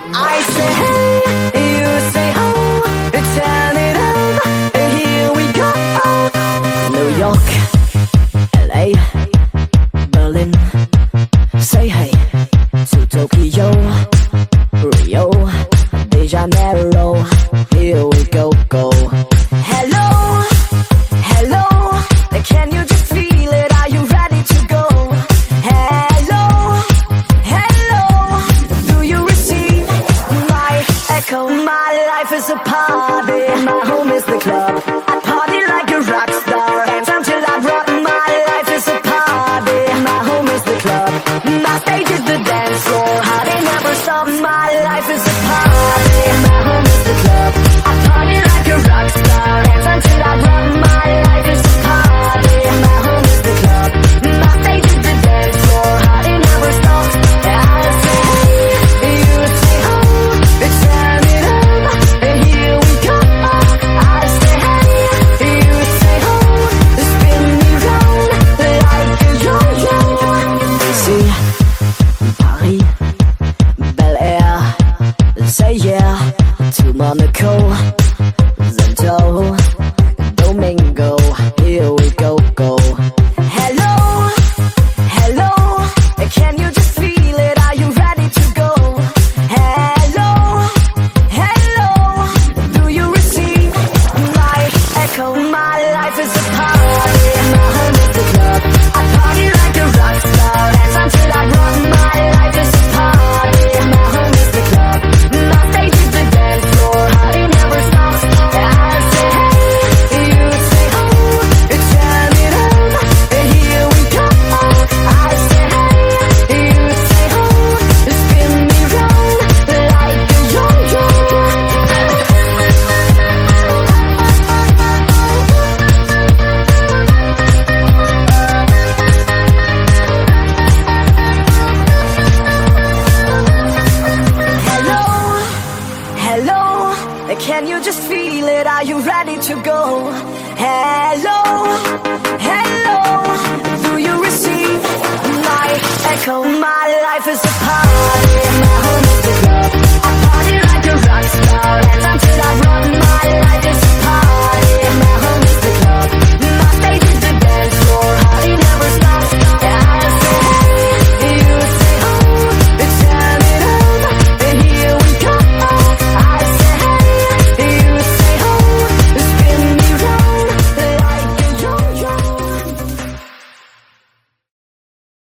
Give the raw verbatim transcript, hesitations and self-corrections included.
I say hey, you say oh, turn it up, here we go. New York, L A, Berlin, say hey to Tokyo, Rio, De Janeiro, here we go, go. Hello, hello, can you just feel it? Are you ready to go? Hello, hello, do you receive my echo? My life is a party, my home is the club. I party like a rock star, dance until I drop. My life is a party, my home is the club. My stage is the dance floor, how they never stop. My life is a party, my home is the club. I party like a rock star, dance until I drop. My life is a party, my home is the club. My stage is the dance floor, how they never stop. I say hey, you say oh, turn it up, here we go. I say hey, you say oh, spin me round like a yo-yo. Ici, Paris, Bel Air, say yeah to Monaco, Santo Domingo, here we go, go. Hello, hello, can you just feel it? Are you ready to go? Hello, hello, do you receive my echo? My life is a party, my home is the club. I party like a rock star, dance until I drop. My life is a party, my home is the club. My stage is the dance floor, how they never stop. I say hey, you say oh, turn it up, here we go. I say hey, you say oh, spin me round like a yo-yo. Hello, hello, can you just feel it? Are you ready to go? Hello, hello, do you receive my echo? My life is a party, my home is the club. I party like a rock star, dance until I drop. My life is a